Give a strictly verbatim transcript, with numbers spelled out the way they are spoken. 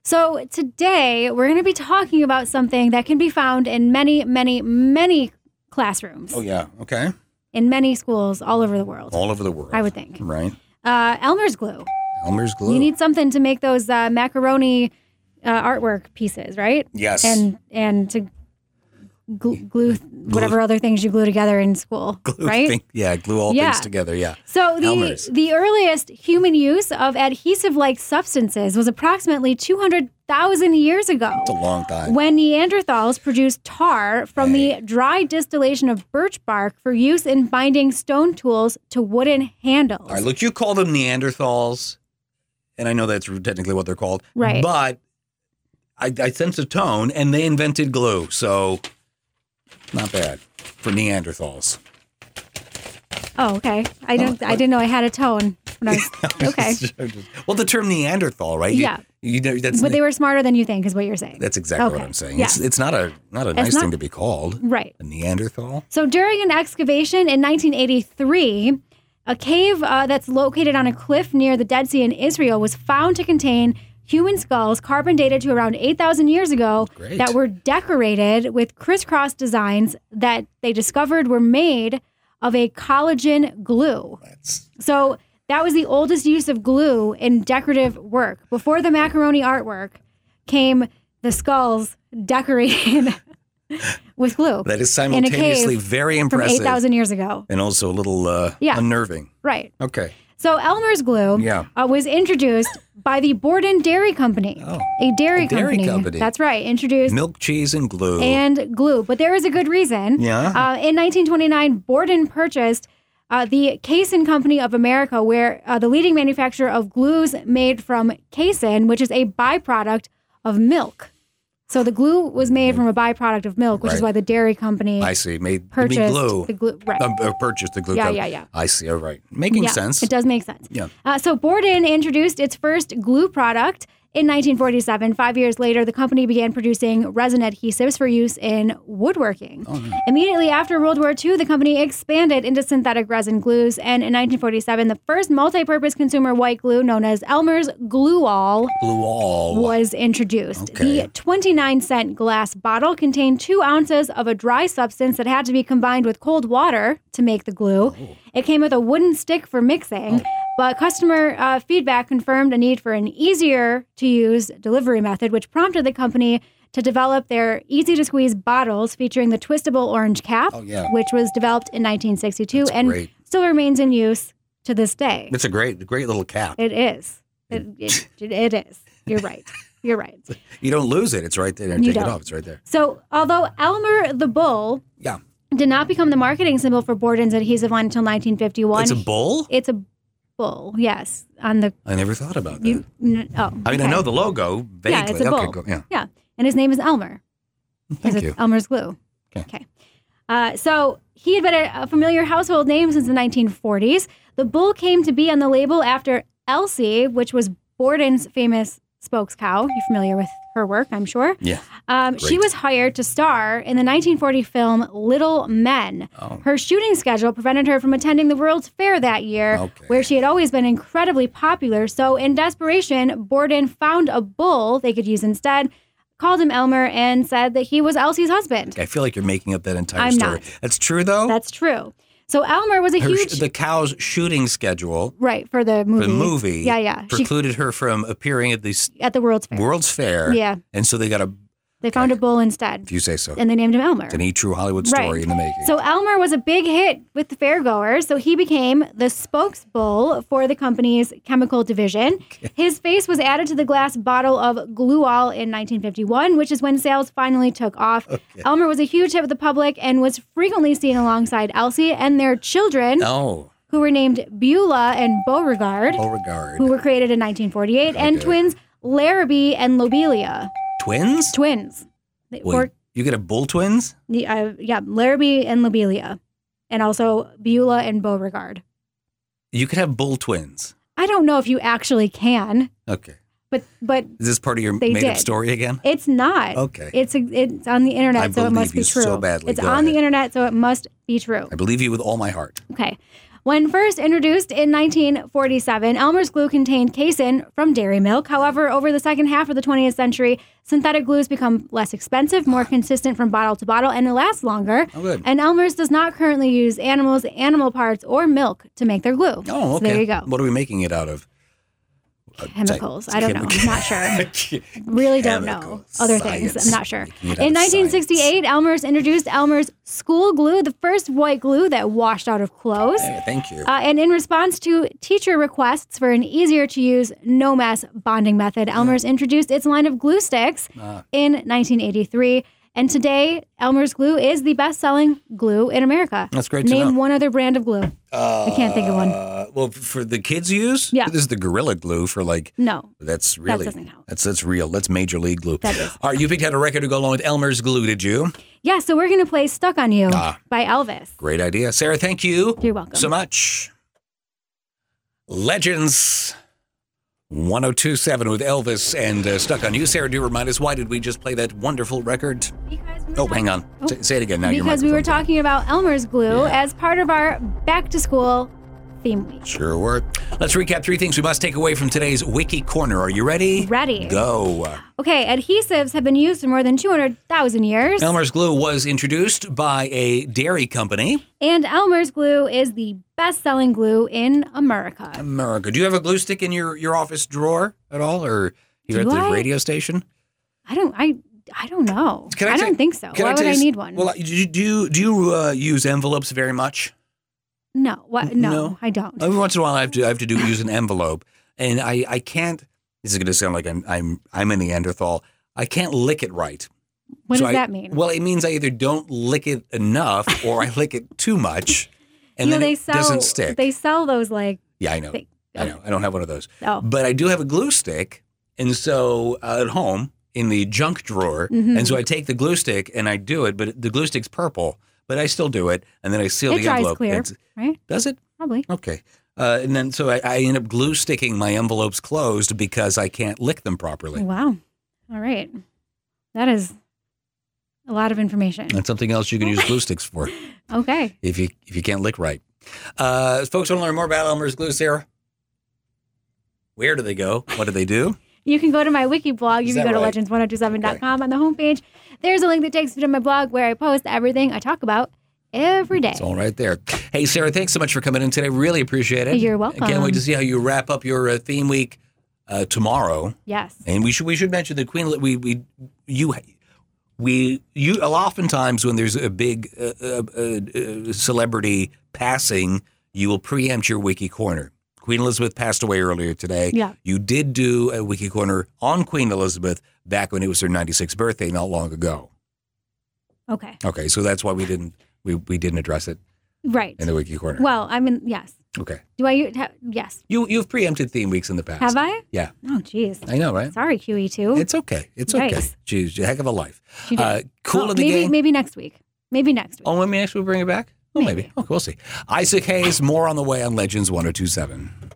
So today we're going to be talking about something that can be found in many, many, many classrooms. Oh, yeah. Okay. In many schools all over the world. All over the world. I would think. Right. Uh, Elmer's glue. Elmer's glue. You need something to make those uh, macaroni uh, artwork pieces, right? Yes. And and to glue, glue whatever other things you glue together in school, glue right? Thing, yeah, glue all Yeah. things together, yeah. So the Elmer's. the earliest human use of adhesive-like substances was approximately two hundred thousand years ago. It's a long time. When Neanderthals produced tar from Hey. the dry distillation of birch bark for use in binding stone tools to wooden handles. All right, look, you call them Neanderthals, and I know that's technically what they're called. Right. But I, I sense a tone, and they invented glue, so not bad for Neanderthals. Oh, okay. I didn't. I didn't know I had a tone. When I was, okay. Well, the term Neanderthal, right? You- Yeah. You know, that's But they were smarter than you think, is what you're saying. that's exactly what Okay. I'm saying. Yeah. It's it's not a not a nice not- thing to be called. Right. A Neanderthal. So during an excavation in nineteen eighty-three, a cave uh, that's located on a cliff near the Dead Sea in Israel was found to contain human skulls carbon dated to around eight thousand years ago Great. that were decorated with crisscross designs that they discovered were made of a collagen glue. That's So that was the oldest use of glue in decorative work. Before the macaroni artwork came the skulls decorated with glue. that is in a simultaneously cave very from impressive eight thousand years ago. and also a little uh, Yeah. unnerving. Right. Okay. So Elmer's glue Yeah. uh, was introduced by the Borden Dairy Company. Oh, a dairy, a dairy company. company. That's right. Introduced Milk, cheese, and glue. and glue. But there is a good reason. Yeah. Uh, in nineteen twenty-nine, Borden purchased uh, the Casein Company of America, where uh, the leading manufacturer of glues made from casein, which is a byproduct of milk. So the glue was made from a byproduct of milk, which is Right. why the dairy company I see. Made purchased made glue. the glue. Right. Um, uh, purchased the glue. Yeah, company. yeah, yeah. I see. All right. Making Yeah, sense. It does make sense. Yeah. Uh, so Borden introduced its first glue product in nineteen forty-seven. Five years later, the company began producing resin adhesives for use in woodworking. Oh, no. Immediately after World War Two, the company expanded into synthetic resin glues, and in nineteen forty-seven, the first multi-purpose consumer white glue, known as Elmer's Glue All, Glue all. was introduced. Okay. The twenty-nine cent glass bottle contained two ounces of a dry substance that had to be combined with cold water to make the glue. Oh. It came with a wooden stick for mixing, but customer uh, feedback confirmed a need for an easier to use delivery method, which prompted the company to develop their easy to squeeze bottles featuring the twistable orange cap, Oh, yeah. which was developed in nineteen sixty-two That's and great. still remains in use to this day. It's a great, great little cap. It is. It, it, it is. You're right. You're right. You don't lose it. It's right there. You Take don't. it off. It's right there. So, although Elmer the Bull Yeah. did not become the marketing symbol for Borden's adhesive line until nineteen fifty-one, It's a bull? It's a bull, yes. On the I never thought about that. you, n- oh, I mean, I okay. know the logo vaguely. Yeah, it's a okay, bull. go, yeah. Yeah, and his name is Elmer. Thank Because you. it's Elmer's glue. Okay. Uh, so he had been a, a familiar household name since the nineteen forties. The bull came to be on the label after Elsie, which was Borden's famous spokes cow. You're familiar with her work, I'm sure. Yeah. Um, she Great. was hired to star in the nineteen forty film Little Men. Oh. Her shooting schedule prevented her from attending the World's Fair that year, Okay. where she had always been incredibly popular. So, in desperation, Borden found a bull they could use instead, called him Elmer, and said that he was Elsie's husband. I feel like you're making up that entire I'm story. not. That's true, though? That's true. So, Elmer was a Her, huge... the cow's shooting schedule right, for the movie. for the movie Yeah, yeah. She, precluded her from appearing at the s- at the World's Fair. World's Fair. Yeah. And so they got a, They found a bull instead, if you say so, and they named him Elmer. it's an E! True Hollywood story in the making. So Elmer was a big hit with the fairgoers, so he became the spokesbull for the company's chemical division. His face was added to the glass bottle of Glue All in nineteen fifty-one, which is when sales finally took off. Elmer was a huge hit with the public and was frequently seen alongside Elsie and their children, Oh, who were named Beulah and Beauregard, Beauregard. who were created in nineteen forty-eight, and Okay. twins Larrabee and Lobelia. Twins? Twins. They Wait, were- you get a bull twins? The, uh, yeah, Larrabee and Lobelia, and also Beulah and Beauregard. You could have bull twins. I don't know if you actually can, Okay. but but Is this part of your They made-up did. story again? it's not. Okay. It's a, it's on the internet, I so it believe must be you true. so badly. It's Go on the ahead. internet, so it must be true. I believe you with all my heart. Okay. When first introduced in nineteen forty-seven, Elmer's glue contained casein from dairy milk. However, over the second half of the twentieth century, synthetic glues become less expensive, more consistent from bottle to bottle, and it lasts longer. Oh, good. And Elmer's does not currently use animals, animal parts, or milk to make their glue. Oh, okay. So there you go. What are we making it out of? Chemicals. Uh, I don't know. I'm not sure. Really don't know. Chemicals. Other Science. things. I'm not sure. Making it out In of nineteen sixty-eight, Elmer's introduced Elmer's School Glue, the first white glue that washed out of clothes. Hey, thank you. Uh, and in response to teacher requests for an easier-to-use, no-mess bonding method, Elmer's introduced its line of glue sticks Ah. in nineteen eighty-three. And today, Elmer's glue is the best-selling glue in America. That's great to Name know. one other brand of glue. Uh, I can't think of one. Well, for the kids use? Yeah. This is the Gorilla Glue for like, No. that's really, doesn't count. that's that's real. That's Major League Glue. That is. All right, you picked out a record to go along with Elmer's Glue, did you? Yeah, so we're going to play Stuck on You Ah. by Elvis. Great idea. Sarah, thank you. You're welcome. So much. Legends one oh two point seven with Elvis and uh, Stuck on You. Sarah, do remind us, why did we just play that wonderful record? Because we were Oh, talking- hang on. Oh. Say, say it again now. your Because we were microphone's on. talking about Elmer's glue Yeah. as part of our back to school theme week. Sure were. Let's recap three things we must take away from today's Wiki Corner. Are you ready? Ready. Go. Okay, adhesives have been used for more than two hundred thousand years. Elmer's Glue was introduced by a dairy company. And Elmer's glue is the best-selling glue in America. America. Do you have a glue stick in your, your office drawer at all, or here Do at the I? radio station? I don't I I don't know. Can I, I don't tell- think so. Can Why would tell I you- need one? Well, do you do you, do you uh, use envelopes very much? no. What no, No. I don't. Every once in a while, I have to I have to do use an envelope, and I, I can't. This is going to sound like I'm I'm I'm a Neanderthal. I can't lick it right. What So does I- that mean? Well, it means I either don't lick it enough or I lick it too much, and you know, then they it sell doesn't stick. they sell those like yeah, I know. they- I know. I don't have one of those. Oh. But I do have a glue stick. And so uh, at home in the junk drawer. Mhm. And so I take the glue stick and I do it, but the glue stick's purple. But I still do it. And then I seal it the dries envelope. clear, It's- right? Does it? Probably. Okay. Uh, and then so I, I end up glue sticking my envelopes closed because I can't lick them properly. Wow. All right. That is a lot of information. That's something else you can use glue sticks for Okay. if you if you can't lick right. Uh, folks want to learn more about Elmer's Glue, Sarah? Where do they go? What do they do? You can go to my wiki blog. You Is can that go to right? legends one oh two seven dot com on the homepage. There's a link that takes you to my blog where I post everything I talk about every day. It's all right there. Hey, Sarah, thanks so much for coming in today. Really appreciate it. You're welcome. I can't wait to see how you wrap up your uh, theme week uh, tomorrow. Yes. And we should we should mention that Queen we we you we you oftentimes when there's a big uh, uh, uh, celebrity passing, you will preempt your Wiki Corner. Queen Elizabeth passed away earlier today. Yeah. You did do a Wiki Corner on Queen Elizabeth back when it was her ninety-sixth birthday, not long ago. Okay. Okay, so that's why we didn't we, we didn't address it Right. in the Wiki Corner. Well, I mean, yes. Okay. Do I? u- ha- Yes. You you've preempted theme weeks in the past. Have I? Yeah. Oh, geez. I know, right? Sorry, Q E two. It's okay. It's okay. Yikes. She's a heck of a life. She did. Uh, cool Oh, in the maybe, game. maybe next week. Maybe next week. Oh, maybe next we'll bring it back? Oh, maybe. Maybe. Okay, we'll see. Isaac Hayes, more on the way on Legends one oh two seven.